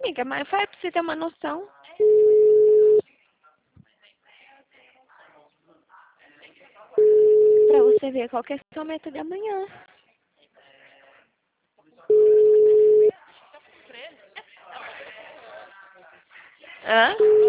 Amiga, mas faz pra você ter uma noção. Pra você ver qual que é a sua meta de amanhã. Hã?